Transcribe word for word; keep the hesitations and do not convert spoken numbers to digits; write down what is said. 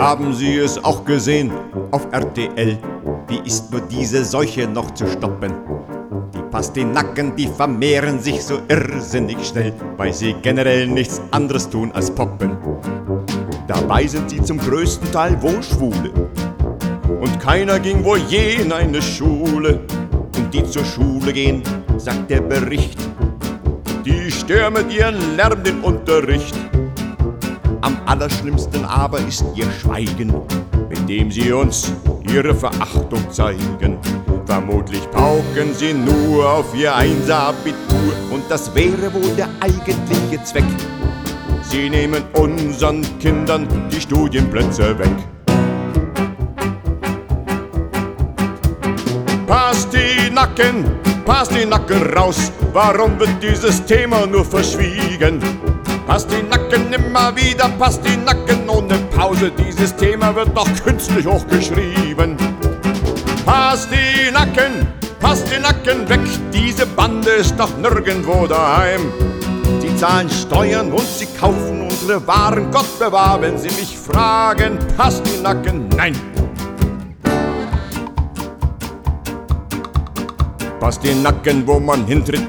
Haben Sie es auch gesehen auf R T L? Wie ist nur diese Seuche noch zu stoppen? Die Pastinaken, die vermehren sich so irrsinnig schnell, weil sie generell nichts anderes tun als poppen. Dabei sind sie zum größten Teil wohl Schwule. Und keiner ging wohl je in eine Schule. Und die zur Schule gehen, sagt der Bericht, die stören mit ihren Lärm den Unterricht. Am allerschlimmsten aber ist ihr Schweigen, mit dem sie uns ihre Verachtung zeigen. Vermutlich pauken sie nur auf ihr Einser-Abitur, und das wäre wohl der eigentliche Zweck. Sie nehmen unseren Kindern die Studienplätze weg. Pastinaken, Pastinaken raus, warum wird dieses Thema nur verschwiegen? Pastinaken immer wieder, Pastinaken ohne Pause, dieses Thema wird doch künstlich hochgeschrieben. Pastinaken, Pastinaken weg, diese Bande ist doch nirgendwo daheim. Sie zahlen Steuern und sie kaufen unsere Waren, Gott bewahr, wenn Sie mich fragen, Pastinaken, nein. Pastinaken, wo man hintritt,